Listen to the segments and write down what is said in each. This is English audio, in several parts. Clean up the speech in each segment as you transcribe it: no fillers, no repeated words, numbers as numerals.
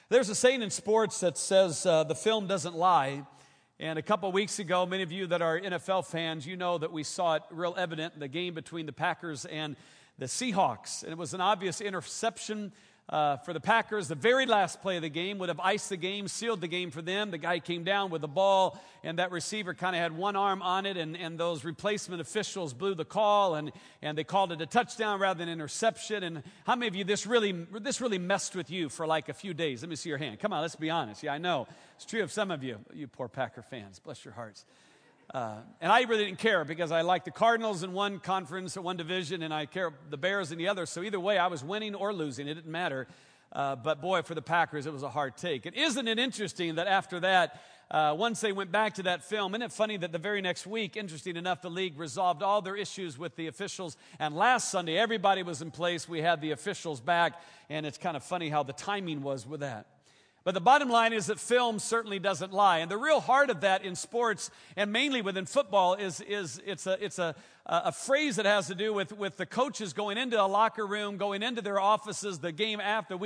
There's a saying in sports that says the film doesn't lie. And a couple of weeks ago, many of you that are NFL fans, you know that we saw it real evident in the game between the Packers and the Seahawks. And it was an obvious interception for the Packers. The very last play of the game would have iced the game, sealed the game for them. The guy came down with the ball, and that receiver kind of had one arm on it, and those replacement officials blew the call, and they called it a touchdown rather than interception. And how many of you, this really messed with you for like a few days? Let me see your hand. Come on, let's be honest. Yeah, I know. It's true of some of you, you poor Packer fans. Bless your hearts. And I really didn't care because I like the Cardinals in one conference or one division, and I care the Bears in the other. So either way, I was winning or losing. It didn't matter. But boy, for the Packers, it was a hard take. And isn't it interesting that after that, once they went back to that film, isn't it funny that the very next week, interesting enough, the league resolved all their issues with the officials. And last Sunday, everybody was in place. We had the officials back. And it's kind of funny how the timing was with that. But the bottom line is that film certainly doesn't lie. And the real heart of that in sports, and mainly within football, is it's a phrase that has to do with the coaches going into a locker room, going into their offices the day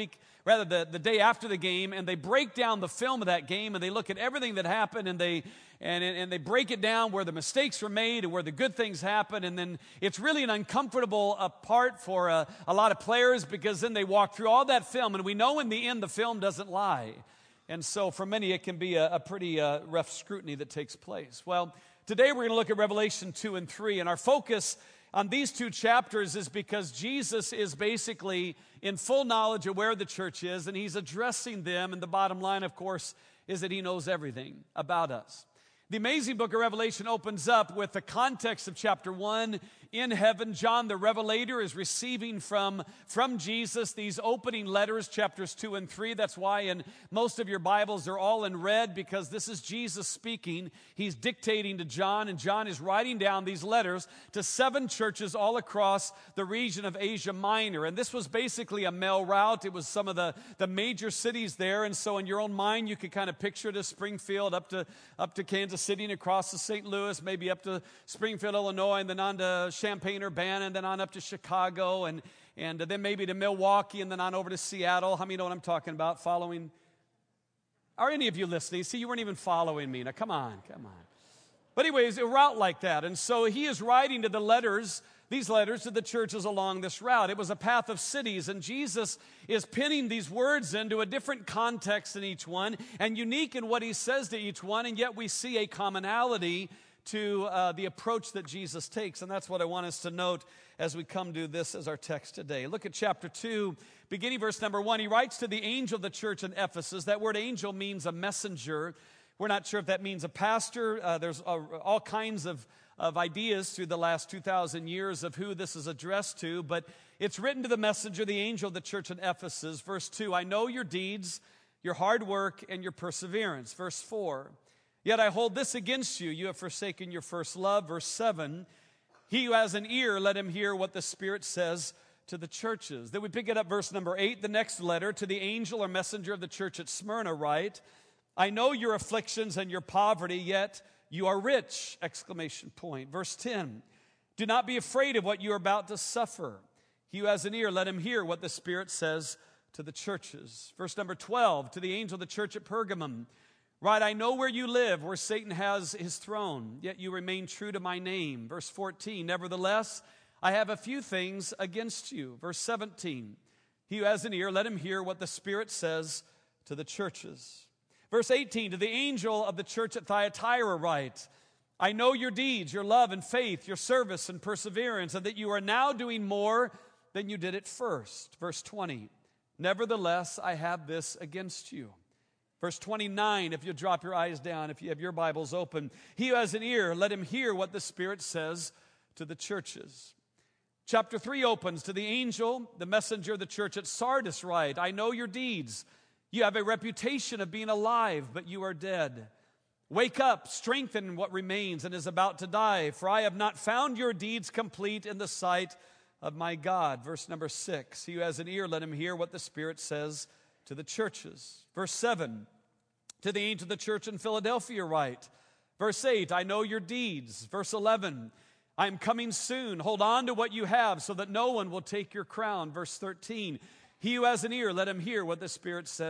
after the game, and they break down the film of that game, and they look at everything that happened, and they break it down where the mistakes were made and where the good things happened. And then it's really an uncomfortable part for a lot of players, because then they walk through all that film, and we know in the end the film doesn't lie. And so for many it can be a pretty rough scrutiny that takes place. Well, today we're going to look at Revelation 2 and 3, and our focus on these two chapters is because Jesus is basically in full knowledge of where the church is, and he's addressing them, and the bottom line, of course, is that he knows everything about us. The amazing book of Revelation opens up with the context of chapter 1. In heaven, John the Revelator is receiving from Jesus these opening letters, chapters 2 and 3. That's why in most of your Bibles they're all in red, because this is Jesus speaking. He's dictating to John, and John is writing down these letters to 7 churches all across the region of Asia Minor. And this was basically a mail route. It was some of the major cities there. And so in your own mind, you could kind of picture it as Springfield up to Kansas City and across to St. Louis, maybe up to Springfield, Illinois, and then on to Champaign-Urbana, and then on up to Chicago, and then maybe to Milwaukee, and then on over to Seattle. How many know what I'm talking about? Following? Are any of you listening? See, you weren't even following me. Now, come on. But anyways, a route like that. And so he is writing these letters to the churches along this route. It was a path of cities, and Jesus is pinning these words into a different context in each one, and unique in what he says to each one, and yet we see a commonality to the approach that Jesus takes. And that's what I want us to note as we come to this as our text today. Look at chapter 2, beginning verse number 1. He writes to the angel of the church in Ephesus. That word angel means a messenger. We're not sure if that means a pastor. There's all kinds of ideas through the last 2,000 years of who this is addressed to, but it's written to the messenger, the angel of the church in Ephesus. Verse 2, I know your deeds, your hard work, and your perseverance. Verse 4, yet I hold this against you. You have forsaken your first love. Verse 7, he who has an ear, let him hear what the Spirit says to the churches. Then we pick it up, verse number 8, the next letter, to the angel or messenger of the church at Smyrna write, I know your afflictions and your poverty, yet you are rich! Exclamation point. Verse 10, do not be afraid of what you are about to suffer. He who has an ear, let him hear what the Spirit says to the churches. Verse number 12, to the angel of the church at Pergamum, right, I know where you live, where Satan has his throne, yet you remain true to my name. Verse 14, nevertheless, I have a few things against you. Verse 17, he who has an ear, let him hear what the Spirit says to the churches. Verse 18, to the angel of the church at Thyatira write, I know your deeds, your love and faith, your service and perseverance, and that you are now doing more than you did at first. Verse 20, nevertheless, I have this against you. Verse 29, if you drop your eyes down, if you have your Bibles open, he who has an ear, let him hear what the Spirit says to the churches. Chapter 3 opens, to the angel, the messenger of the church at Sardis write, I know your deeds. You have a reputation of being alive, but you are dead. Wake up, strengthen what remains and is about to die, for I have not found your deeds complete in the sight of my God. Verse number 6, he who has an ear, let him hear what the Spirit says to the churches. Verse 7, to the angel of the church in Philadelphia write. Verse 8, I know your deeds. Verse 11, I am coming soon. Hold on to what you have so that no one will take your crown. Verse 13, he who has an ear, let him hear what the Spirit says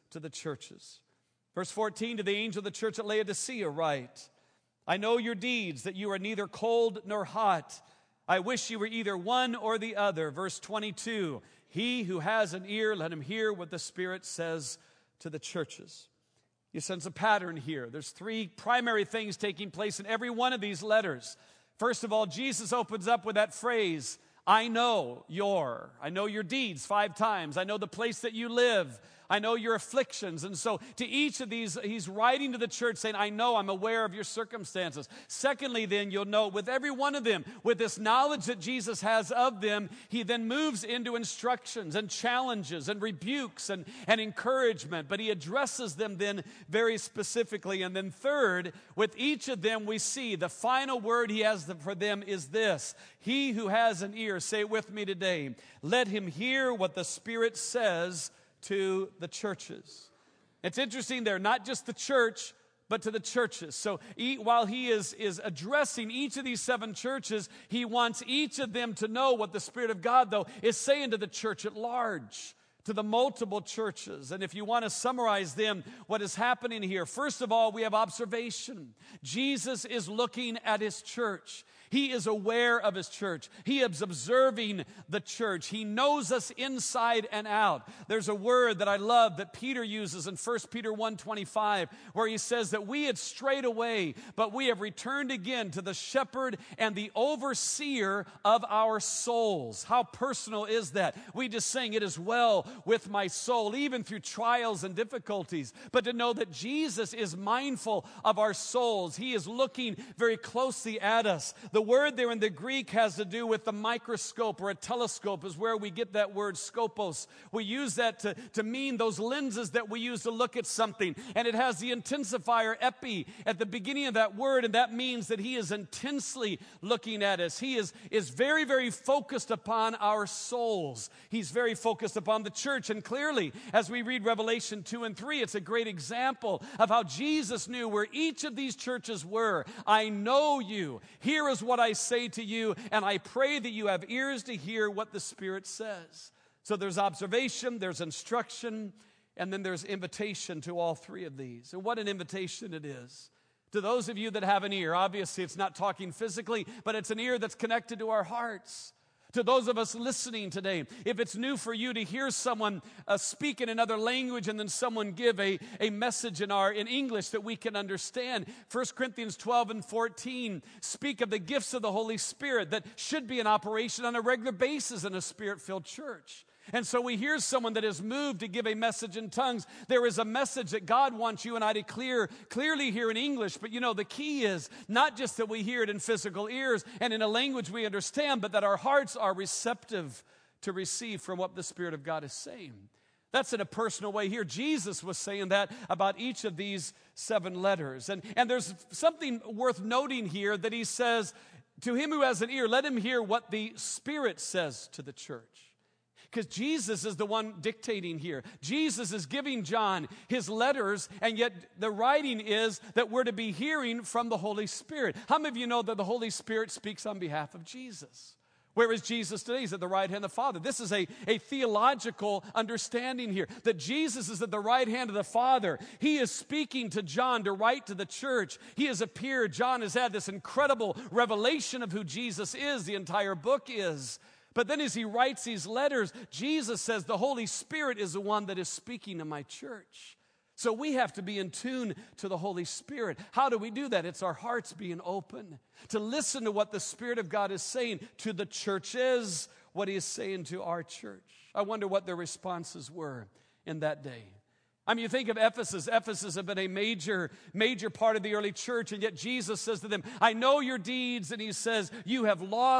to the churches. Verse 14, to the angel of the church at Laodicea write, I know your deeds, that you are neither cold nor hot. I wish you were either one or the other. Verse 22, he who has an ear, let him hear what the Spirit says to the churches. You sense a pattern here. There's three primary things taking place in every one of these letters. First of all, Jesus opens up with that phrase, I know your deeds 5 times. I know the place that you live. I know your afflictions. And so to each of these, he's writing to the church saying, I know, I'm aware of your circumstances. Secondly, then, you'll note with every one of them, with this knowledge that Jesus has of them, he then moves into instructions and challenges and rebukes and encouragement. But he addresses them then very specifically. And then third, with each of them, we see the final word he has for them is this. He who has an ear, say it with me today, let him hear what the Spirit says to the churches. It's interesting there, not just the church, but to the churches. So while he is addressing each of these 7 churches, he wants each of them to know what the Spirit of God, though, is saying to the church at large, to the multiple churches. And if you want to summarize them, what is happening here, first of all, we have observation. Jesus is looking at his church. He is aware of his church. He is observing the church. He knows us inside and out. There's a word that I love that Peter uses in 1 Peter 1:25, where he says that we had strayed away, but we have returned again to the shepherd and the overseer of our souls. How personal is that? We just sing, it is well with my soul, even through trials and difficulties. But to know that Jesus is mindful of our souls. He is looking very closely at us. The word there in the Greek has to do with the microscope or a telescope is where we get that word scopos. We use that to mean those lenses that we use to look at something. And it has the intensifier epi at the beginning of that word, and that means that he is intensely looking at us. He is very, very focused upon our souls. He's very focused upon the church. And clearly, as we read Revelation 2 and 3, it's a great example of how Jesus knew where each of these churches were. I know you. Here is what I say to you, and I pray that you have ears to hear what the Spirit says. So there's observation, there's instruction, and then there's invitation to all 3 of these. And what an invitation it is. To those of you that have an ear, obviously it's not talking physically, but it's an ear that's connected to our hearts. To those of us listening today, if it's new for you to hear someone speak in another language and then someone give a message in English that we can understand, 1 Corinthians 12 and 14 speak of the gifts of the Holy Spirit that should be in operation on a regular basis in a Spirit-filled church. And so we hear someone that is moved to give a message in tongues. There is a message that God wants you and I to clearly hear in English. But the key is not just that we hear it in physical ears and in a language we understand, but that our hearts are receptive to receive from what the Spirit of God is saying. That's in a personal way here. Jesus was saying that about each of these 7 letters. And there's something worth noting here that he says, to him who has an ear, let him hear what the Spirit says to the church. Because Jesus is the one dictating here. Jesus is giving John his letters, and yet the writing is that we're to be hearing from the Holy Spirit. How many of you know that the Holy Spirit speaks on behalf of Jesus? Where is Jesus today? He's at the right hand of the Father. This is a theological understanding here, that Jesus is at the right hand of the Father. He is speaking to John to write to the church. He has appeared. John has had this incredible revelation of who Jesus is. The entire book is. But then as he writes these letters, Jesus says the Holy Spirit is the one that is speaking to my church. So we have to be in tune to the Holy Spirit. How do we do that? It's our hearts being open to listen to what the Spirit of God is saying to the churches, what he is saying to our church. I wonder what their responses were in that day. I mean, you think of Ephesus. Ephesus had been a major part of the early church, and yet Jesus says to them, I know your deeds, and he says, you have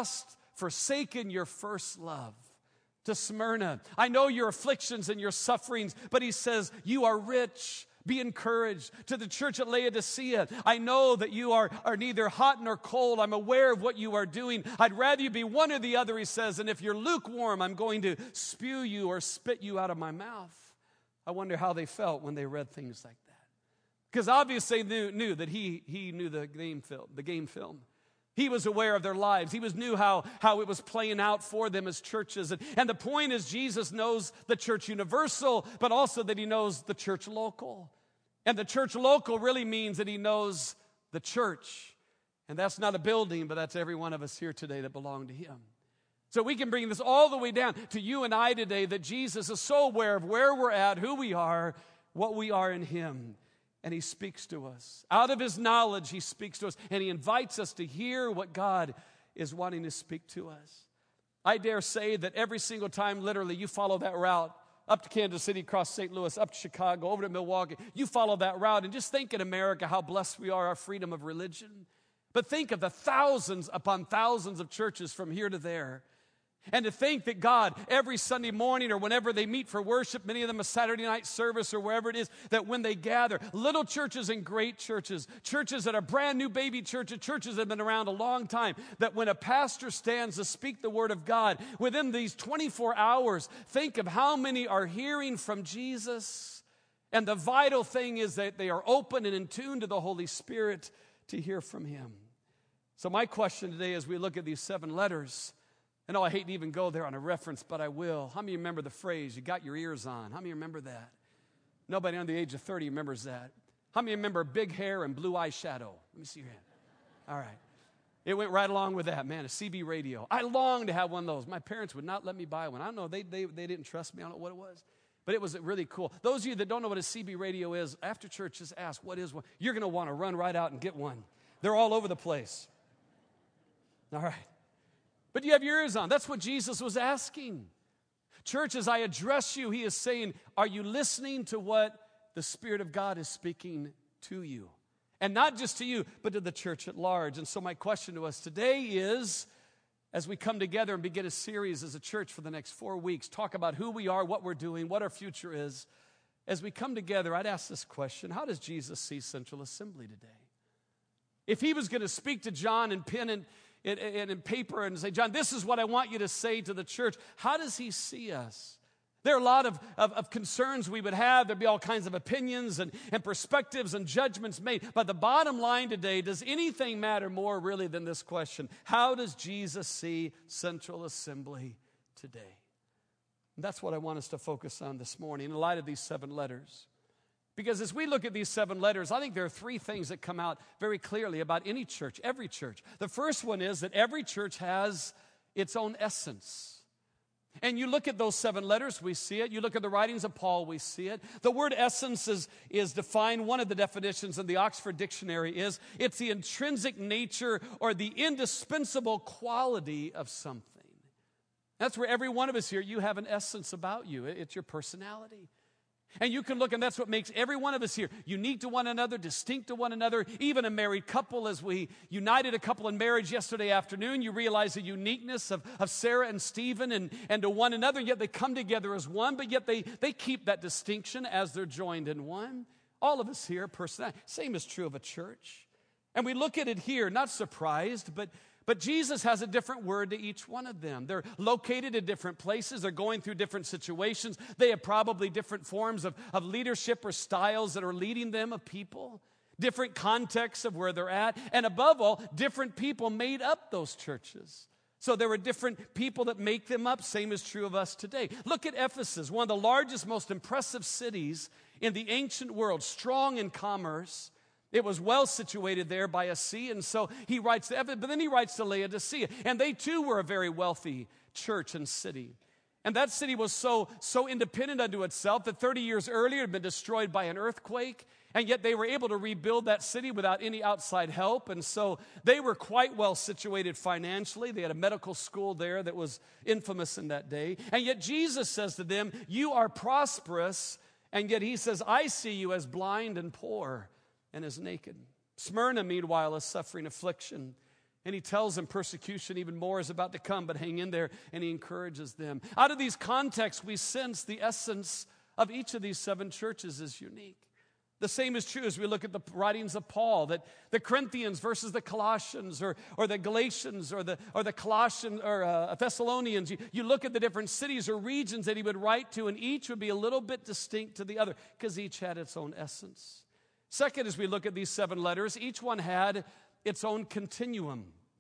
forsaken your first love. To Smyrna, I know your afflictions and your sufferings, but he says, you are rich. Be encouraged. To the church at Laodicea, I know that you are neither hot nor cold. I'm aware of what you are doing. I'd rather you be one or the other, he says, and if you're lukewarm, I'm going to spew you or spit you out of my mouth. I wonder how they felt when they read things like that. Because obviously they knew that he knew the game film. He was aware of their lives. He knew how it was playing out for them as churches. And the point is, Jesus knows the church universal, but also that he knows the church local. And the church local really means that he knows the church. And that's not a building, but that's every one of us here today that belong to him. So we can bring this all the way down to you and I today, that Jesus is so aware of where we're at, who we are, what we are in him. And he speaks to us. Out of his knowledge, he speaks to us. And he invites us to hear what God is wanting to speak to us. I dare say that every single time, literally, you follow that route, up to Kansas City, across St. Louis, up to Chicago, over to Milwaukee, you follow that route, and just think in America how blessed we are, our freedom of religion. But think of the thousands upon thousands of churches from here to there. And to think that God, every Sunday morning or whenever they meet for worship, many of them a Saturday night service or wherever it is, that when they gather, little churches and great churches, churches that are brand new baby churches, churches that have been around a long time, that when a pastor stands to speak the word of God, within these 24 hours, think of how many are hearing from Jesus. And the vital thing is that they are open and in tune to the Holy Spirit to hear from him. So my question today, as we look at these 7 letters, I know I hate to even go there on a reference, but I will. How many remember the phrase, you got your ears on? How many remember that? Nobody under the age of 30 remembers that. How many remember big hair and blue eyeshadow? Let me see your hand. All right. It went right along with that, man, a CB radio. I longed to have one of those. My parents would not let me buy one. I don't know, they didn't trust me. I don't know what it was. But it was really cool. Those of you that don't know what a CB radio is, after church, just ask, what is one? You're going to want to run right out and get one. They're all over the place. All right. But you have your ears on. That's what Jesus was asking. Church, as I address you, he is saying, are you listening to what the Spirit of God is speaking to you? And not just to you, but to the church at large. And so my question to us today is, as we come together and begin a series as a church for the next 4 weeks, talk about who we are, what we're doing, what our future is. As we come together, I'd ask this question: how does Jesus see Central Assembly today? If he was going to speak to John and pen and in paper and say, John, this is what I want you to say to the church, how does he see us? There are a lot of concerns we would have. There'd be all kinds of opinions and perspectives and judgments made. But the bottom line today, does anything matter more really than this question? How does Jesus see Central Assembly today? And that's what I want us to focus on this morning in light of these 7 letters. Because as we look at these 7 letters, I think there are 3 things that come out very clearly about any church, every church. The first one is that every church has its own essence. And you look at those 7 letters, we see it. You look at the writings of Paul, we see it. The word essence is defined. One of the definitions in the Oxford Dictionary is it's the intrinsic nature or the indispensable quality of something. That's where every one of us here, you have an essence about you. It's your personality. And you can look, and that's what makes every one of us here unique to one another, distinct to one another. Even a married couple, as we united a couple in marriage yesterday afternoon, you realize the uniqueness of Sarah and Stephen and to one another, yet they come together as one, but yet they keep that distinction as they're joined in one. All of us here, personality. Same is true of a church. And we look at it here, not surprised, but Jesus has a different word to each one of them. They're located in different places. They're going through different situations. They have probably different forms of leadership or styles that are leading them, of people, different contexts of where they're at. And above all, different people made up those churches. So there were different people that make them up. Same is true of us today. Look at Ephesus, one of the largest, most impressive cities in the ancient world, strong in commerce. It was well situated there by a sea, and so he writes to Ephesus, but then he writes to Laodicea, and they too were a very wealthy church and city. And that city was so independent unto itself that 30 years earlier it had been destroyed by an earthquake, and yet they were able to rebuild that city without any outside help, and so they were quite well situated financially. They had a medical school there that was infamous in that day, and yet Jesus says to them, you are prosperous, and yet he says, I see you as blind and poor and as naked. Smyrna, meanwhile, is suffering affliction. And he tells them persecution even more is about to come, but hang in there, and he encourages them. Out of these contexts, we sense the essence of each of these 7 churches is unique. The same is true as we look at the writings of Paul, that the Corinthians versus the Colossians or the Galatians or the Colossians or Thessalonians. You look at the different cities or regions that he would write to, and each would be a little bit distinct to the other because each had its own essence. Second, as we look at these 7 letters, each one had its own continuum.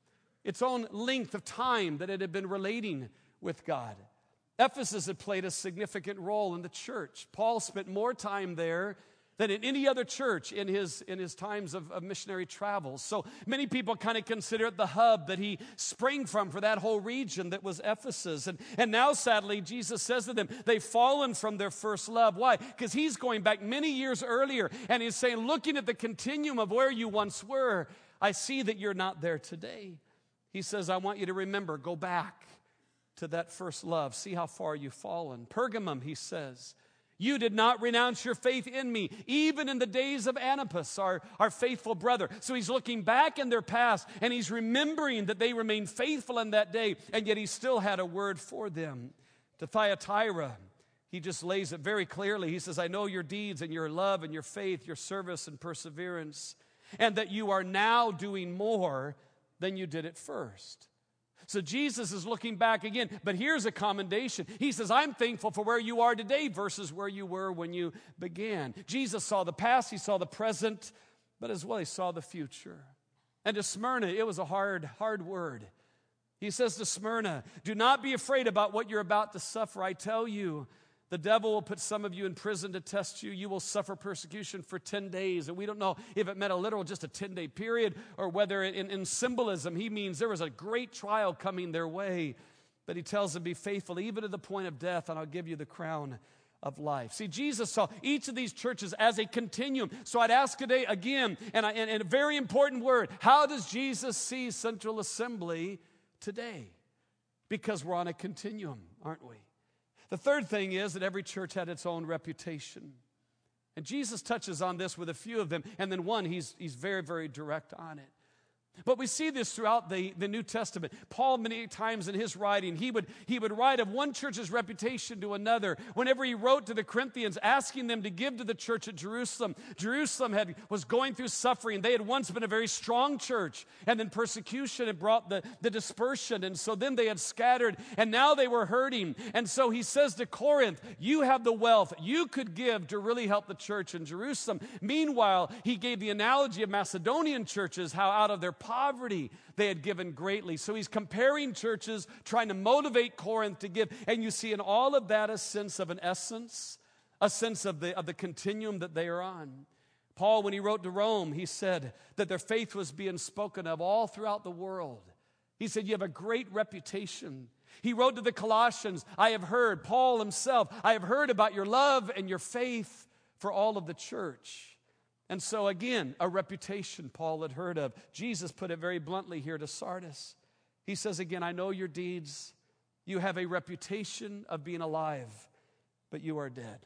its own length of time that it had been relating with God. Ephesus had played a significant role in the church. Paul spent more time there than in any other church in his times of missionary travels. So many people kind of consider it the hub that he sprang from for that whole region that was Ephesus. And now, sadly, Jesus says to them, they've fallen from their first love. Why? Because he's going back many years earlier, and he's saying, looking at the continuum of where you once were, I see that you're not there today. He says, I want you to remember, go back to that first love. See how far you've fallen. Pergamum, he says, you did not renounce your faith in me, even in the days of Antipas, our faithful brother. So he's looking back in their past, and he's remembering that they remained faithful in that day, and yet he still had a word for them. To Thyatira, he just lays it very clearly. He says, I know your deeds and your love and your faith, your service and perseverance, and that you are now doing more than you did at first. So Jesus is looking back again, but here's a commendation. He says, I'm thankful for where you are today versus where you were when you began. Jesus saw the past, he saw the present, but as well he saw the future. And to Smyrna, it was a hard word. He says to Smyrna, do not be afraid about what you're about to suffer. I tell you, the devil will put some of you in prison to test you. You will suffer persecution for 10 days. And we don't know if it meant a literal, just a 10-day period, or whether in symbolism he means there was a great trial coming their way. But he tells them, be faithful even to the point of death, and I'll give you the crown of life. See, Jesus saw each of these churches as a continuum. So I'd ask today again, and a very important word, how does Jesus see Central Assembly today? Because we're on a continuum, aren't we? The third thing is that every church had its own reputation. And Jesus touches on this with a few of them. And then one, he's very, very direct on it. But we see this throughout the New Testament. Paul, many times in his writing, he would write of one church's reputation to another. Whenever he wrote to the Corinthians, asking them to give to the church at Jerusalem. Jerusalem was going through suffering. They had once been a very strong church, and then persecution had brought the dispersion, and so then they had scattered, and now they were hurting. And so he says to Corinth, you have the wealth you could give to really help the church in Jerusalem. Meanwhile, he gave the analogy of Macedonian churches, how out of their poverty they had given greatly. So he's comparing churches, trying to motivate Corinth to give. And you see in all of that a sense of an essence, a sense of the continuum that they are on. Paul, when he wrote to Rome, he said that their faith was being spoken of all throughout the world. He said, you have a great reputation. He wrote to the Colossians, I have heard, Paul himself, I have heard about your love and your faith for all of the church. And so again, a reputation Paul had heard of. Jesus put it very bluntly here to Sardis. He says again, I know your deeds. You have a reputation of being alive, but you are dead.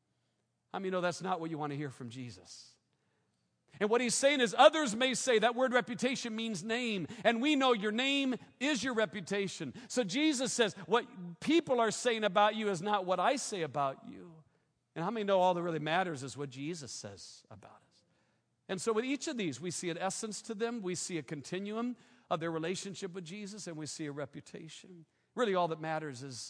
How many know that's not what you want to hear from Jesus? And what he's saying is others may say that word reputation means name. And we know your name is your reputation. So Jesus says what people are saying about you is not what I say about you. And how many know all that really matters is what Jesus says about us? And so with each of these, we see an essence to them. We see a continuum of their relationship with Jesus, and we see a reputation. Really all that matters is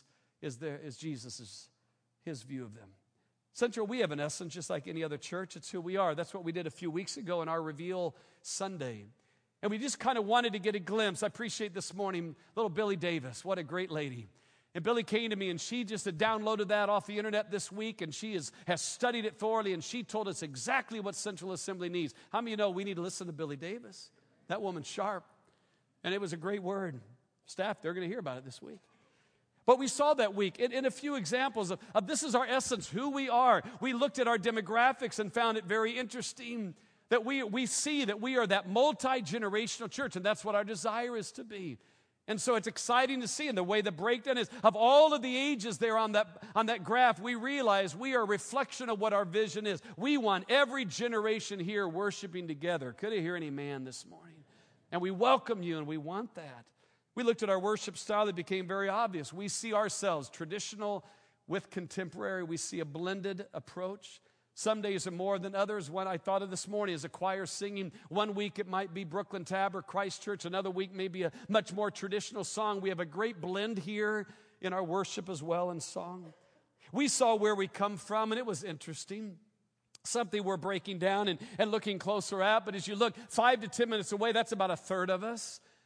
Jesus' his view of them. Central, we have an essence just like any other church. It's who we are. That's what we did a few weeks ago in our Reveal Sunday. And we just kind of wanted to get a glimpse. I appreciate this morning, little Billy Davis. What a great lady. And Billy came to me, and she just had downloaded that off the internet this week, and she has studied it thoroughly, and she told us exactly what Central Assembly needs. How many of you know we need to listen to Billy Davis? That woman's sharp. And it was a great word. Staff, they're going to hear about it this week. But we saw that week in a few examples of this is our essence, who we are. We looked at our demographics and found it very interesting that we see that we are that multi-generational church, and that's what our desire is to be. And so it's exciting to see, and the way the breakdown is, of all of the ages there on that graph, we realize we are a reflection of what our vision is. We want every generation here worshiping together. Could I hear any man this morning? And we welcome you, and we want that. We looked at our worship style. It became very obvious. We see ourselves traditional with contemporary. We see a blended approach. Some days are more than others. One I thought of this morning is a choir singing. One week it might be Brooklyn Tab or Christ Church. Another week maybe a much more traditional song. We have a great blend here in our worship as well in song. We saw where we come from, and it was interesting. Something we're breaking down and looking closer at. But as you look 5 to 10 minutes away, that's about a third of us.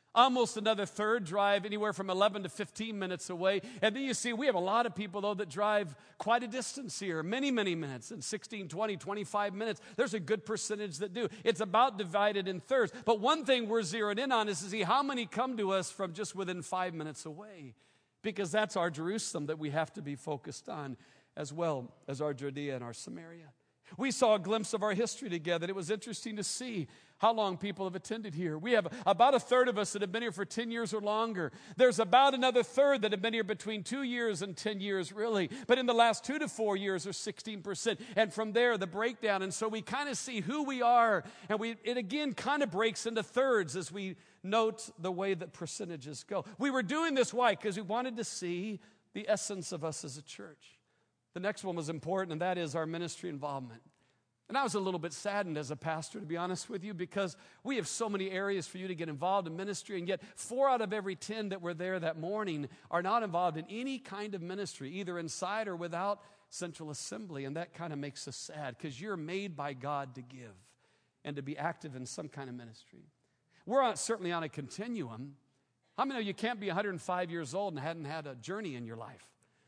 Almost another third drive anywhere from 11 to 15 minutes away. And then you see we have a lot of people, though, that drive quite a distance here, many, many minutes, in 16, 20, 25 minutes. There's a good percentage that do. It's about divided in thirds. But one thing we're zeroed in on is to see how many come to us from just within 5 minutes away, because that's our Jerusalem that we have to be focused on, as well as our Judea and our Samaria. We saw a glimpse of our history together. It was interesting to see how long people have attended here. We have about a third of us that have been here for 10 years or longer. There's about another third that have been here between 2 years and 10 years, really. But in the last 2 to 4 years, are 16%. And from there, the breakdown. And so we kind of see who we are. And it again kind of breaks into thirds as we note the way that percentages go. We were doing this, why? Because we wanted to see the essence of us as a church. The next one was important, and that is our ministry involvement. And I was a little bit saddened as a pastor, to be honest with you, because we have so many areas for you to get involved in ministry, and yet 4 out of every 10 that were there that morning are not involved in any kind of ministry, either inside or without Central Assembly. And that kind of makes us sad, because you're made by God to give and to be active in some kind of ministry. We're certainly on a continuum. How many of you can't be 105 years old and hadn't had a journey in your life?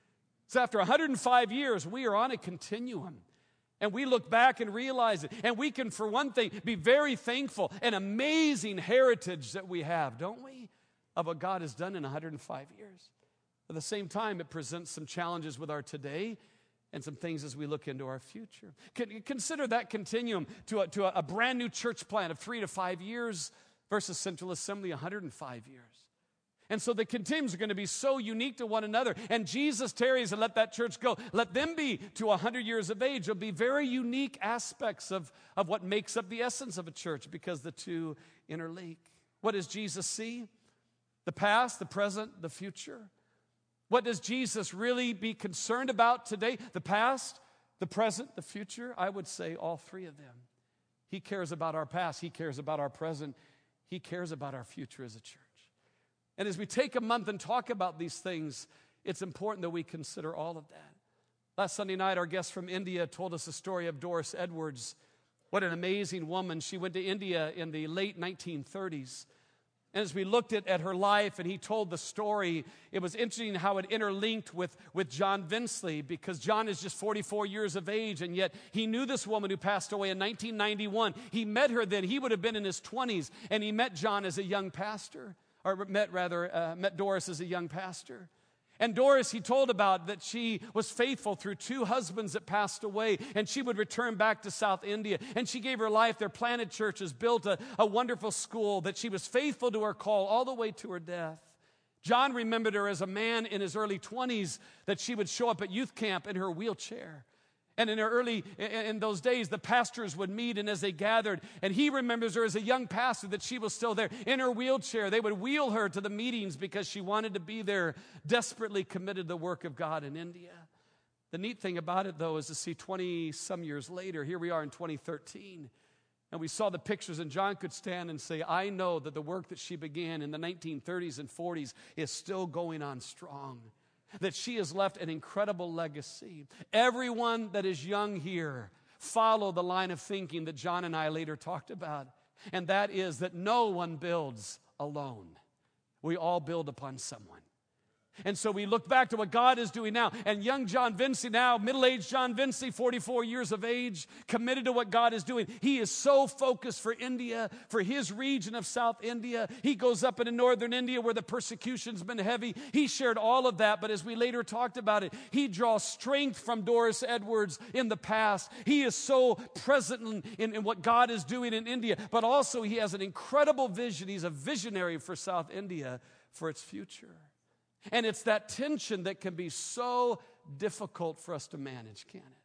So after 105 years, we are on a continuum. And we look back and realize it. And we can, for one thing, be very thankful. An amazing heritage that we have, don't we? Of what God has done in 105 years. At the same time, it presents some challenges with our today and some things as we look into our future. Consider that continuum to a brand new church plant of 3 to 5 years versus Central Assembly, 105 years. And so the continuums are going to be so unique to one another. And Jesus tarries and let that church go. Let them be to 100 years of age. There'll be very unique aspects of what makes up the essence of a church, because the two interlink. What does Jesus see? The past, the present, the future. What does Jesus really be concerned about today? The past, the present, the future? I would say all three of them. He cares about our past. He cares about our present. He cares about our future as a church. And as we take a month and talk about these things, it's important that we consider all of that. Last Sunday night, our guest from India told us the story of Doris Edwards. What an amazing woman. She went to India in the late 1930s. And as we looked at her life and he told the story, it was interesting how it interlinked with John Vinsley, because John is just 44 years of age, and yet he knew this woman who passed away in 1991. He met her then. He would have been in his 20s, and he met John as a young pastor. Or met Doris as a young pastor. And Doris, he told about that she was faithful through 2 husbands that passed away, and she would return back to South India. And she gave her life there, planted churches, built a wonderful school, that she was faithful to her call all the way to her death. John remembered her as a man in his early 20s, that she would show up at youth camp in her wheelchair. And in those days, the pastors would meet, and as they gathered, and he remembers her as a young pastor, that she was still there in her wheelchair. They would wheel her to the meetings because she wanted to be there, desperately committed to the work of God in India. The neat thing about it, though, is to see 20-some years later, here we are in 2013, and we saw the pictures, and John could stand and say, I know that the work that she began in the 1930s and 40s is still going on strong. That she has left an incredible legacy. Everyone that is young here, follow the line of thinking that John and I later talked about. And that is that no one builds alone. We all build upon someone. And so we look back to what God is doing now. And young John Vinsley now, middle-aged John Vinsley, 44 years of age, committed to what God is doing. He is so focused for India, for his region of South India. He goes up into northern India where the persecution's been heavy. He shared all of that, but as we later talked about it, he draws strength from Doris Edwards in the past. He is so present in what God is doing in India, but also he has an incredible vision. He's a visionary for South India, for its future. And it's that tension that can be so difficult for us to manage, can't it?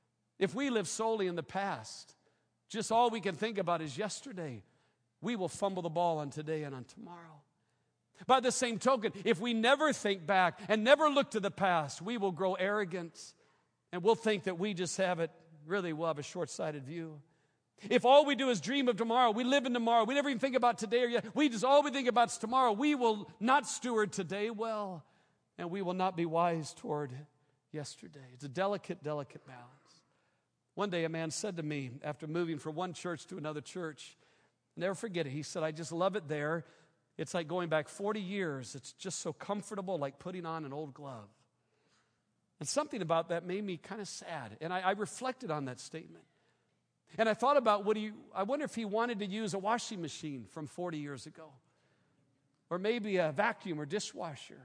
If we live solely in the past, just all we can think about is yesterday, we will fumble the ball on today and on tomorrow. By the same token, if we never think back and never look to the past, we will grow arrogant and we'll think that we just have it, really we'll have a short-sighted view. If all we do is dream of tomorrow, we live in tomorrow, we never even think about today or yet, all we think about is tomorrow, we will not steward today well, and we will not be wise toward yesterday. It's a delicate, delicate balance. One day a man said to me, after moving from one church to another church, I'll never forget it, he said, I just love it there. It's like going back 40 years. It's just so comfortable, like putting on an old glove. And something about that made me kind of sad. And I reflected on that statement. And I thought about I wonder if he wanted to use a washing machine from 40 years ago. Or maybe a vacuum or dishwasher.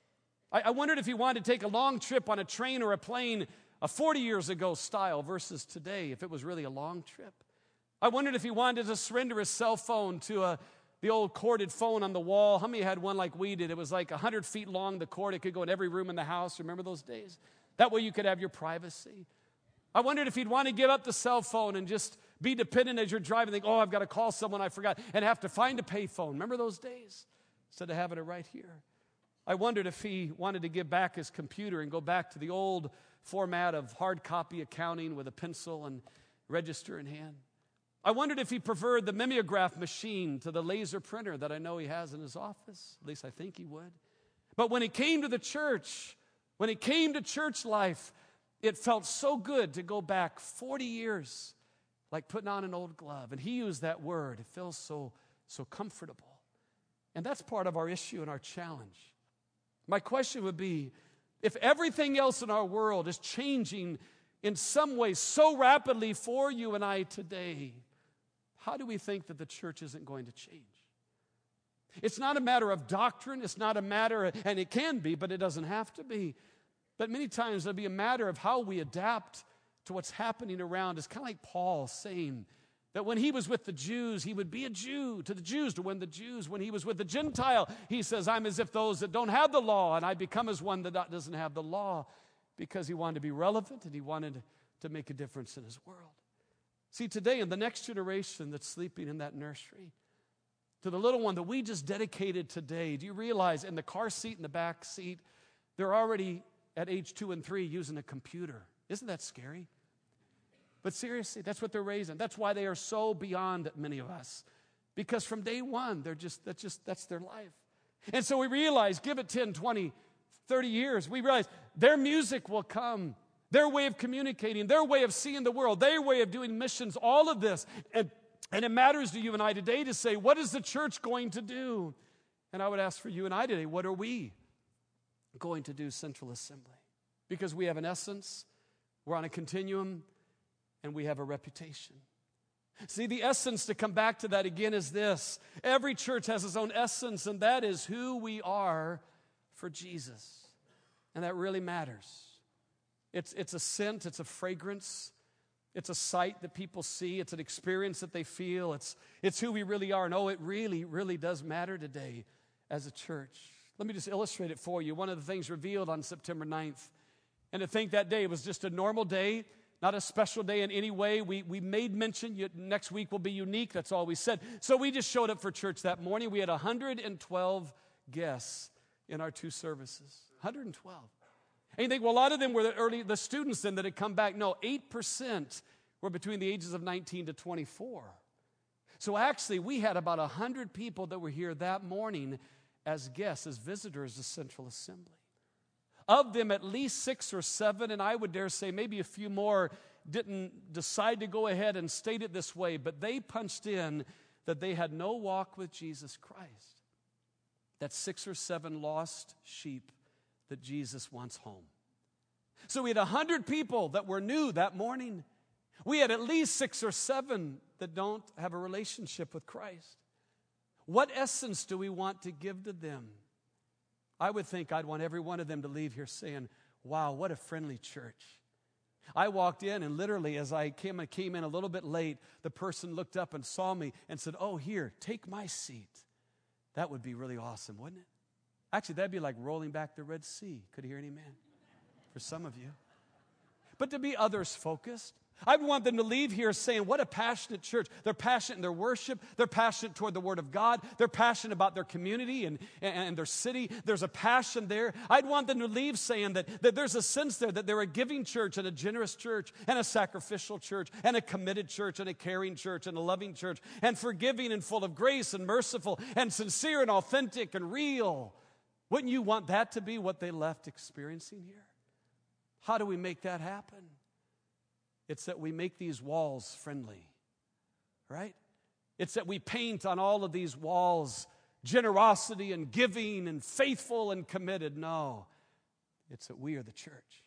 I wondered if he wanted to take a long trip on a train or a plane, a 40 years ago style versus today, if it was really a long trip. I wondered if he wanted to surrender his cell phone to the old corded phone on the wall. How many had one like we did? It was like 100 feet long, the cord. It could go in every room in the house. Remember those days? That way you could have your privacy. I wondered if he'd want to give up the cell phone and just be dependent as you're driving. Think, I've got to call someone I forgot, and have to find a pay phone. Remember those days? Instead of having it right here. I wondered if he wanted to give back his computer and go back to the old format of hard copy accounting with a pencil and register in hand. I wondered if he preferred the mimeograph machine to the laser printer that I know he has in his office. At least I think he would. But when he came to the church, when he came to church life, it felt so good to go back 40 years, like putting on an old glove. And he used that word. It feels so comfortable. And that's part of our issue and our challenge. My question would be, if everything else in our world is changing in some way so rapidly for you and I today, how do we think that the church isn't going to change? It's not a matter of doctrine. It's not a matter, and it can be, but it doesn't have to be. But many times it'll be a matter of how we adapt to what's happening around. It's kind of like Paul saying that when he was with the Jews, he would be a Jew to the Jews to win the Jews. When he was with the Gentile, he says, I'm as if those that don't have the law, and I become as one that doesn't have the law, because he wanted to be relevant and he wanted to make a difference in his world. See, today in the next generation that's sleeping in that nursery, to the little one that we just dedicated today, do you realize in the car seat, in the back seat, they're already at age 2 and 3 using a computer? Isn't that scary? But seriously, that's what they're raising. That's why they are so beyond many of us. Because from day one, that's their life. And so we realize, give it 10, 20, 30 years, we realize their music will come. Their way of communicating, their way of seeing the world, their way of doing missions, all of this. And it matters to you and I today to say, what is the church going to do? And I would ask for you and I today, what are we going to do, Central Assembly? Because we have an essence, we're on a continuum, and we have a reputation. See, the essence, to come back to that again, is this. Every church has its own essence, and that is who we are for Jesus. And that really matters. It's a scent, it's a fragrance, it's a sight that people see, it's an experience that they feel, it's who we really are. And it really, really does matter today as a church. Let me just illustrate it for you. One of the things revealed on September 9th, and to think that day was just a normal day, not a special day in any way. We made mention, next week will be unique, that's all we said. So we just showed up for church that morning. We had 112 guests in our 2 services. 112. And you think, well, a lot of them were the students then that had come back. No, 8% were between the ages of 19 to 24. So actually, we had about 100 people that were here that morning as guests, as visitors to Central Assembly. Of them, at least 6 or 7, and I would dare say maybe a few more, didn't decide to go ahead and state it this way, but they punched in that they had no walk with Jesus Christ. That's 6 or 7 lost sheep that Jesus wants home. So we had 100 people that were new that morning. We had at least 6 or 7 that don't have a relationship with Christ. What essence do we want to give to them? I would think I'd want every one of them to leave here saying, wow, what a friendly church. I walked in, and literally as I came in a little bit late, the person looked up and saw me and said, oh, here, take my seat. That would be really awesome, wouldn't it? Actually, that'd be like rolling back the Red Sea. Could hear any man? For some of you. But to be others focused, I want them to leave here saying, what a passionate church. They're passionate in their worship. They're passionate toward the Word of God. They're passionate about their community and their city. There's a passion there. I'd want them to leave saying that there's a sense there that they're a giving church and a generous church and a sacrificial church and a committed church and a caring church and a loving church and forgiving and full of grace and merciful and sincere and authentic and real. Wouldn't you want that to be what they left experiencing here? How do we make that happen? It's that we make these walls friendly, right? It's that we paint on all of these walls generosity and giving and faithful and committed. No, it's that we are the church.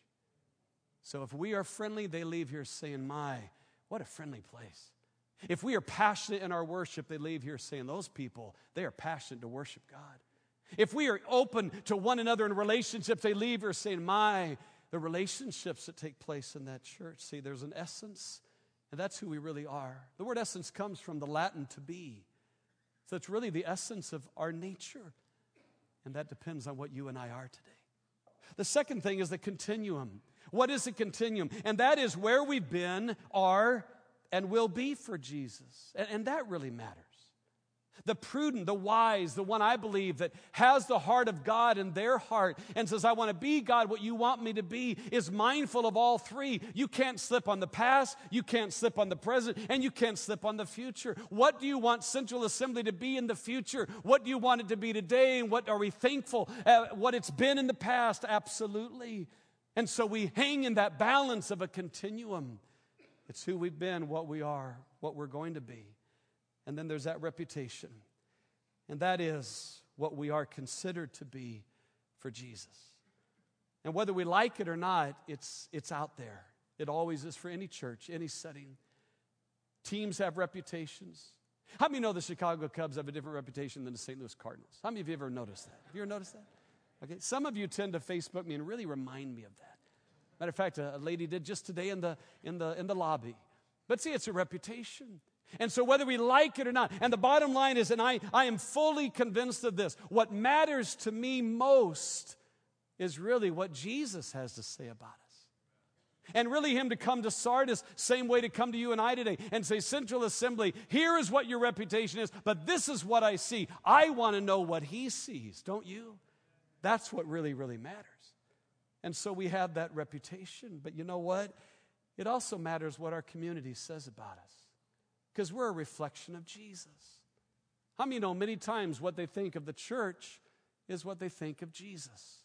So if we are friendly, they leave here saying, my, what a friendly place. If we are passionate in our worship, they leave here saying, those people, they are passionate to worship God. If we are open to one another in relationships, they leave here saying, my, the relationships that take place in that church. See, there's an essence, and that's who we really are. The word essence comes from the Latin to be. So it's really the essence of our nature. And that depends on what you and I are today. The second thing is the continuum. What is the continuum? And that is where we've been, are, and will be for Jesus. And that really matters. The prudent, the wise, the one I believe that has the heart of God in their heart and says, I want to be, God, what you want me to be, is mindful of all three. You can't slip on the past, you can't slip on the present, and you can't slip on the future. What do you want Central Assembly to be in the future? What do you want it to be today? And what are we thankful what it's been in the past? Absolutely. And so we hang in that balance of a continuum. It's who we've been, what we are, what we're going to be. And then there's that reputation. And that is what we are considered to be for Jesus. And whether we like it or not, it's out there. It always is for any church, any setting. Teams have reputations. How many know the Chicago Cubs have a different reputation than the St. Louis Cardinals? How many of you ever noticed that? Have you ever noticed that? Okay, some of you tend to Facebook me and really remind me of that. Matter of fact, a lady did just today in the lobby. But see, it's a reputation. And so whether we like it or not, and the bottom line is, and I am fully convinced of this, what matters to me most is really what Jesus has to say about us. And really him to come to Sardis, same way to come to you and I today and say, Central Assembly, here is what your reputation is, but this is what I see. I want to know what he sees, don't you? That's what really, really matters. And so we have that reputation. But you know what? It also matters what our community says about us. Because we're a reflection of Jesus. How many know many times what they think of the church is what they think of Jesus?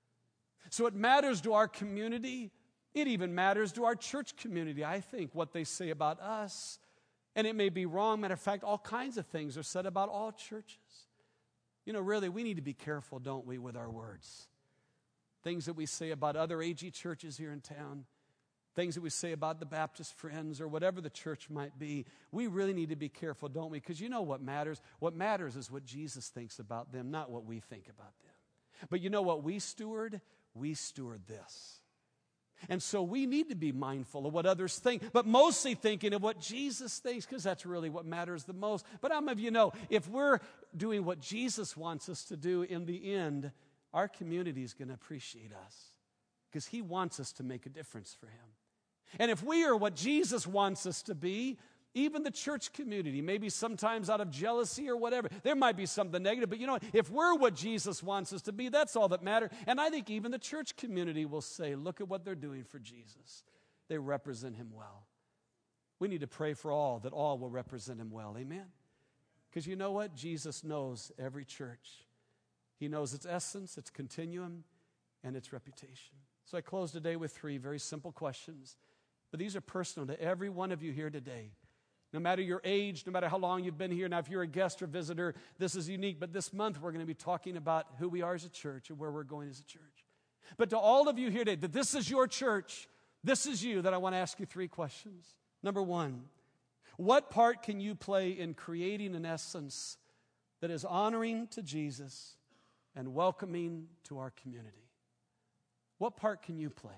So it matters to our community. It even matters to our church community, I think, what they say about us. And it may be wrong. Matter of fact, all kinds of things are said about all churches. You know, really, we need to be careful, don't we, with our words. Things that we say about other AG churches here in town. Things that we say about the Baptist Friends or whatever the church might be. We really need to be careful, don't we? Because you know what matters? What matters is what Jesus thinks about them, not what we think about them. But you know what we steward? We steward this. And so we need to be mindful of what others think, but mostly thinking of what Jesus thinks, because that's really what matters the most. But how many of you know, if we're doing what Jesus wants us to do, in the end, our community is going to appreciate us, because he wants us to make a difference for him. And if we are what Jesus wants us to be, even the church community, maybe sometimes out of jealousy or whatever, there might be something negative, but you know what? If we're what Jesus wants us to be, that's all that matters. And I think even the church community will say, look at what they're doing for Jesus. They represent him well. We need to pray for all, that all will represent him well. Amen? Because you know what? Jesus knows every church. He knows its essence, its continuum, and its reputation. So I close today with 3 very simple questions. But these are personal to every one of you here today. No matter your age, no matter how long you've been here. Now, if you're a guest or visitor, this is unique. But this month, we're going to be talking about who we are as a church and where we're going as a church. But to all of you here today, that this is your church, this is you, that I want to ask you 3 questions. Number 1, what part can you play in creating an essence that is honoring to Jesus and welcoming to our community? What part can you play?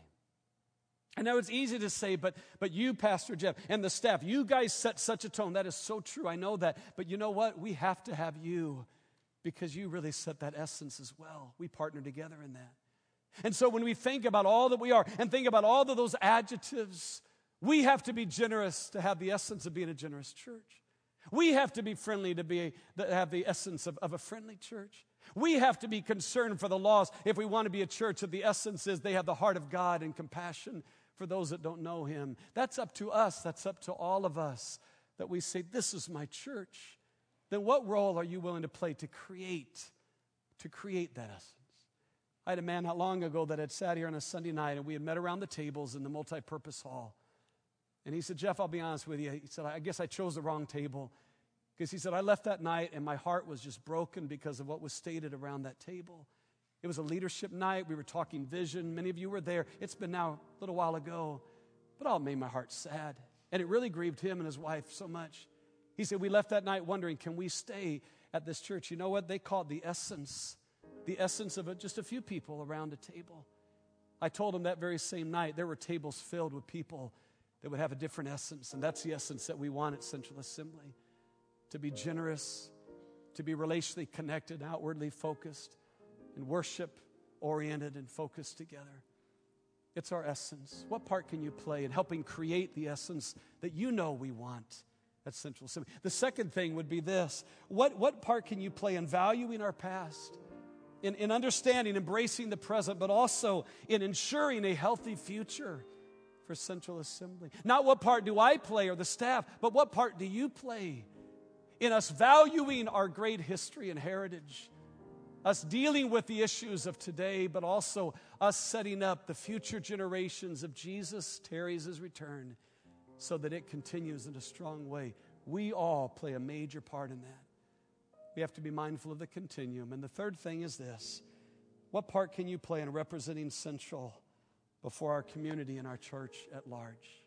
I know it's easy to say, but you, Pastor Jeff, and the staff, you guys set such a tone. That is so true. I know that. But you know what? We have to have you, because you really set that essence as well. We partner together in that. And so when we think about all that we are and think about all of those adjectives, we have to be generous to have the essence of being a generous church. We have to be friendly to have the essence of a friendly church. We have to be concerned for the lost if we want to be a church that the essence is they have the heart of God and compassion for those that don't know him. That's up to us. That's up to all of us, that we say, this is my church. Then what role are you willing to play to create that essence? I had a man not long ago that had sat here on a Sunday night, and we had met around the tables in the multipurpose hall. And he said, Jeff, I'll be honest with you. He said, I guess I chose the wrong table. Because he said, I left that night and my heart was just broken because of what was stated around that table. It was a leadership night. We were talking vision. Many of you were there. It's been now a little while ago. But it made my heart sad. And it really grieved him and his wife so much. He said, we left that night wondering, can we stay at this church? You know what? They called the essence of just a few people around a table. I told him that very same night, there were tables filled with people that would have a different essence. And that's the essence that we want at Central Assembly. To be generous, to be relationally connected, outwardly focused, and worship-oriented and focused together. It's our essence. What part can you play in helping create the essence that you know we want at Central Assembly? The second thing would be this. What part can you play in valuing our past, in understanding, embracing the present, but also in ensuring a healthy future for Central Assembly? Not what part do I play or the staff, but what part do you play in us valuing our great history and heritage, us dealing with the issues of today, but also us setting up the future generations of Jesus tarries his return so that it continues in a strong way. We all play a major part in that. We have to be mindful of the continuum. And the third thing is this. What part can you play in representing Central before our community and our church at large?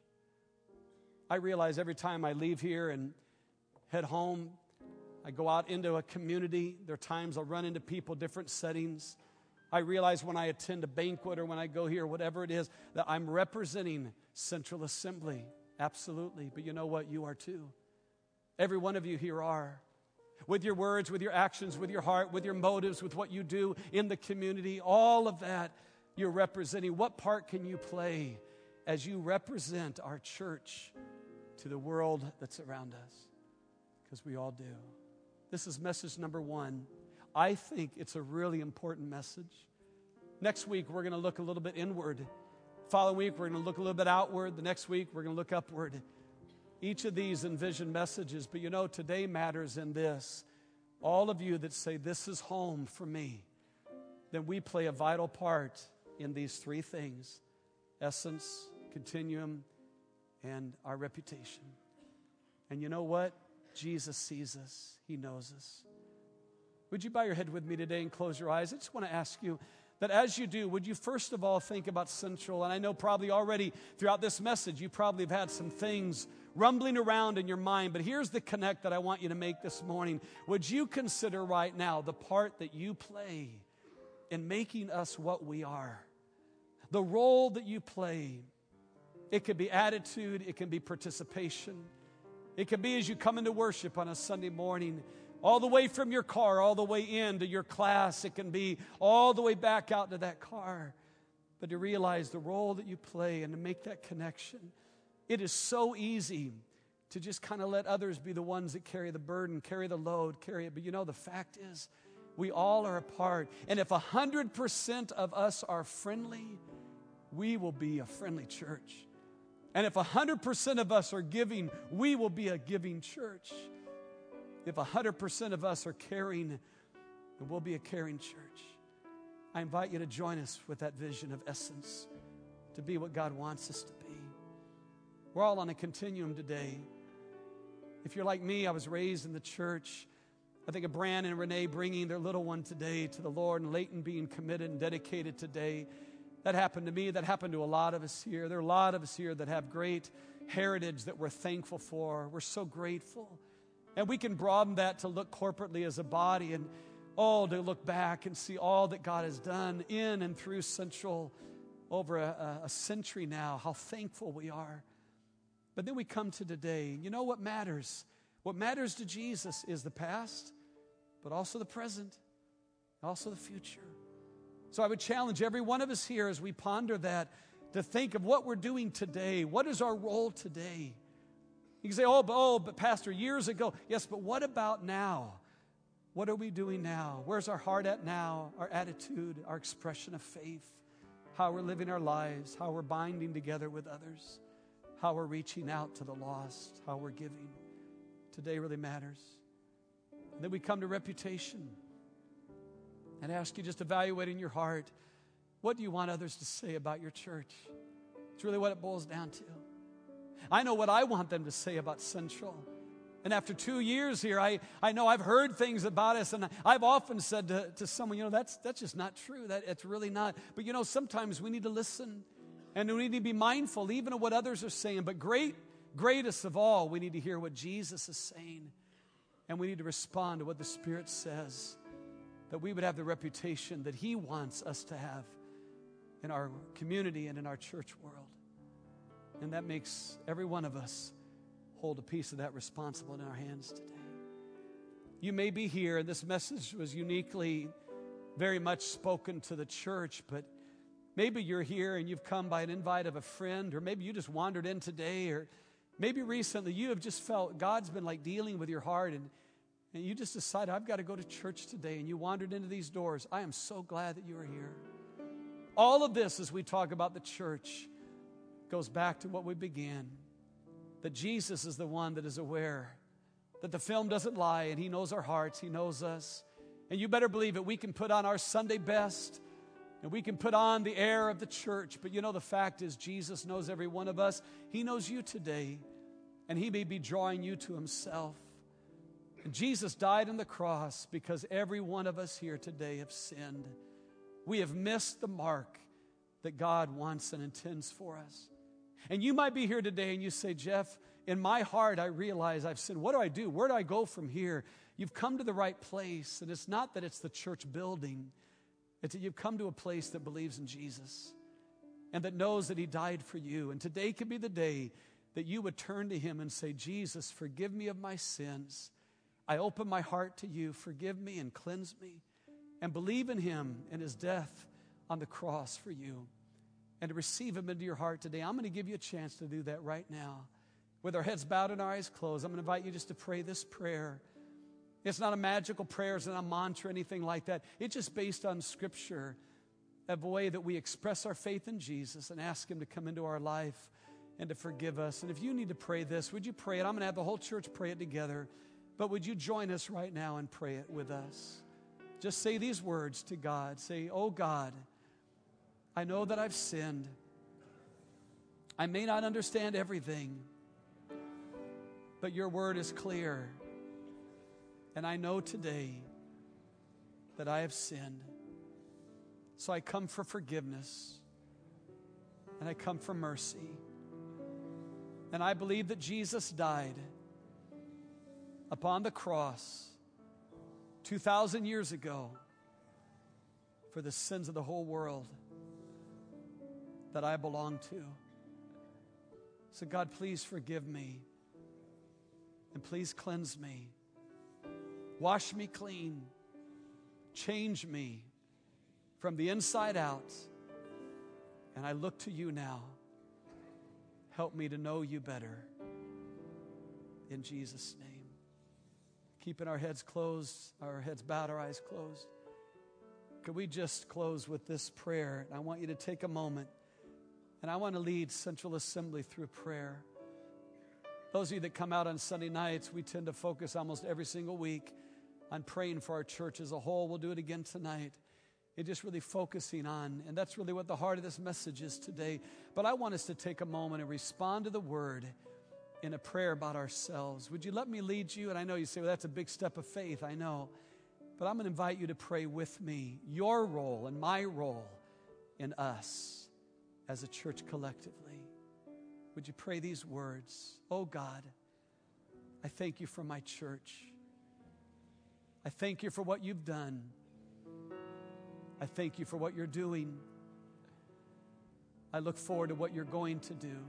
I realize every time I leave here and head home, I go out into a community. There are times I'll run into people, different settings. I realize when I attend a banquet or when I go here, whatever it is, that I'm representing Central Assembly. Absolutely. But you know what? You are too. Every one of you here are. With your words, with your actions, with your heart, with your motives, with what you do in the community, all of that you're representing. What part can you play as you represent our church to the world that's around us? Because we all do. This is message number 1. I think it's a really important message. Next week, we're going to look a little bit inward. Following week, we're going to look a little bit outward. The next week, we're going to look upward. Each of these envision messages, but you know, today matters in this. All of you that say, this is home for me, then we play a vital part in these 3 things: essence, continuum, and our reputation. And you know what? Jesus sees us. He knows us. Would you bow your head with me today and close your eyes? I just want to ask you that as you do, would you first of all think about Central? And I know probably already throughout this message, you probably have had some things rumbling around in your mind, but here's the connect that I want you to make this morning. Would you consider right now the part that you play in making us what we are? The role that you play. It could be attitude, it can be participation. It could be as you come into worship on a Sunday morning, all the way from your car, all the way into your class. It can be all the way back out to that car. But to realize the role that you play and to make that connection. It is so easy to just kind of let others be the ones that carry the burden, carry the load, carry it. But you know, the fact is, we all are a part. And if 100% of us are friendly, we will be a friendly church. And if 100% of us are giving, we will be a giving church. If 100% of us are caring, then we'll be a caring church. I invite you to join us with that vision of essence, to be what God wants us to be. We're all on a continuum today. If you're like me, I was raised in the church. I think of Brandon and Renee bringing their little one today to the Lord, and Leighton being committed and dedicated today. That happened to me. That happened to a lot of us here. There are a lot of us here that have great heritage that we're thankful for. We're so grateful. And we can broaden that to look corporately as a body and, to look back and see all that God has done in and through Central over a century now, how thankful we are. But then we come to today. You know what matters? What matters to Jesus is the past, but also the present, also the future. So I would challenge every one of us here as we ponder that to think of what we're doing today. What is our role today? You can say, but Pastor, years ago. Yes, but what about now? What are we doing now? Where's our heart at now? Our attitude, our expression of faith, how we're living our lives, how we're binding together with others, how we're reaching out to the lost, how we're giving. Today really matters. And then we come to reputation. And ask you just evaluate in your heart, what do you want others to say about your church? It's really what it boils down to. I know what I want them to say about Central. And after 2 years here, I know I've heard things about us, and I've often said to someone, that's just not true. It's really not. But sometimes we need to listen, and we need to be mindful even of what others are saying. But greatest of all, we need to hear what Jesus is saying, and we need to respond to what the Spirit says, that we would have the reputation that He wants us to have in our community and in our church world. And that makes every one of us hold a piece of that responsibility in our hands today. You may be here, and this message was uniquely very much spoken to the church, but maybe you're here and you've come by an invite of a friend, or maybe you just wandered in today, or maybe recently you have just felt God's been like dealing with your heart, and you just decided, I've got to go to church today, and you wandered into these doors. I am so glad that you are here. All of this, as we talk about the church, goes back to what we began, that Jesus is the one that is aware, that the film doesn't lie, and He knows our hearts, He knows us. And you better believe it, we can put on our Sunday best, and we can put on the air of the church, but the fact is Jesus knows every one of us. He knows you today, and He may be drawing you to Himself. And Jesus died on the cross because every one of us here today have sinned. We have missed the mark that God wants and intends for us. And you might be here today and you say, Jeff, in my heart I realize I've sinned. What do I do? Where do I go from here? You've come to the right place. And it's not that it's the church building. It's that you've come to a place that believes in Jesus and that knows that He died for you. And today could be the day that you would turn to Him and say, Jesus, forgive me of my sins. I open my heart to You. Forgive me and cleanse me. And believe in Him and His death on the cross for you. And to receive Him into your heart today. I'm going to give you a chance to do that right now. With our heads bowed and our eyes closed, I'm going to invite you just to pray this prayer. It's not a magical prayer, it's not a mantra or anything like that. It's just based on Scripture, a way that we express our faith in Jesus and ask Him to come into our life and to forgive us. And if you need to pray this, would you pray it? I'm going to have the whole church pray it together. But would you join us right now and pray it with us? Just say these words to God. Say, oh God, I know that I've sinned. I may not understand everything, but Your word is clear. And I know today that I have sinned. So I come for forgiveness. And I come for mercy. And I believe that Jesus died upon the cross 2,000 years ago for the sins of the whole world that I belong to. So God, please forgive me and please cleanse me. Wash me clean. Change me from the inside out. And I look to You now. Help me to know You better. In Jesus' name. Keeping our heads closed, our heads bowed, our eyes closed. Could we just close with this prayer? I want you to take a moment. And I want to lead Central Assembly through prayer. Those of you that come out on Sunday nights, we tend to focus almost every single week on praying for our church as a whole. We'll do it again tonight. It's just really focusing on, and that's really what the heart of this message is today. But I want us to take a moment and respond to the Word in a prayer about ourselves. Would you let me lead you? And I know you say, well, that's a big step of faith. I know. But I'm going to invite you to pray with me, your role and my role in us as a church collectively. Would you pray these words? Oh God, I thank You for my church. I thank You for what You've done. I thank You for what You're doing. I look forward to what You're going to do.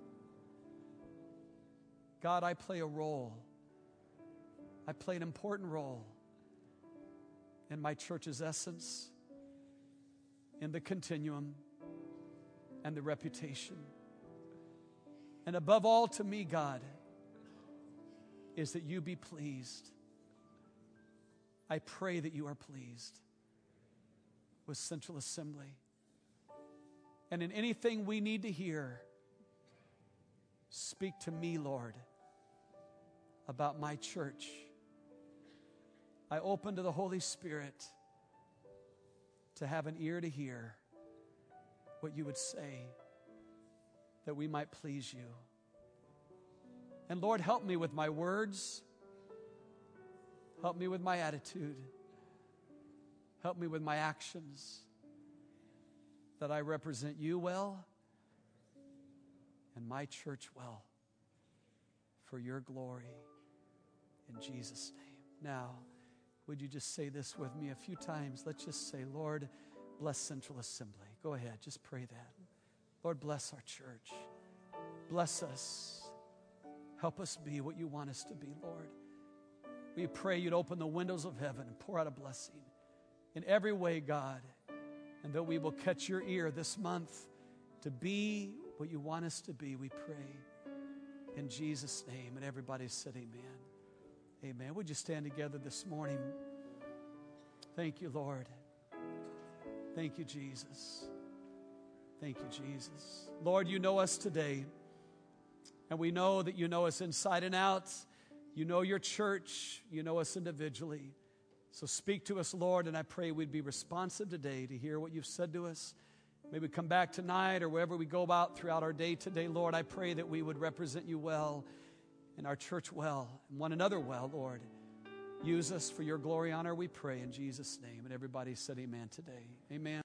God, I play a role. I play an important role in my church's essence, in the continuum, and the reputation. And above all to me, God, is that You be pleased. I pray that You are pleased with Central Assembly. And in anything we need to hear, speak to me, Lord, about my church. I open to the Holy Spirit to have an ear to hear what You would say, that we might please You. And Lord, help me with my words. Help me with my attitude. Help me with my actions, that I represent you well and my church well for your glory, in Jesus' name. Now, would you just say this with me a few times? Let's just say, Lord, bless Central Assembly. Go ahead, just pray that. Lord, bless our church. Bless us. Help us be what you want us to be, Lord. We pray you'd open the windows of heaven and pour out a blessing in every way, God, and that we will catch your ear this month to be what you want us to be, we pray. In Jesus' name. And everybody said amen. Amen. Would you stand together this morning? Thank you, Lord. Thank you, Jesus. Thank you, Jesus. Lord, you know us today. And we know that you know us inside and out. You know your church. You know us individually. So speak to us, Lord, and I pray we'd be responsive today to hear what you've said to us. Maybe come back tonight or wherever we go about throughout our day today, Lord. I pray that we would represent you well and our church well and one another well, Lord. Use us for your glory, honor, we pray in Jesus' name. And everybody said amen today. Amen.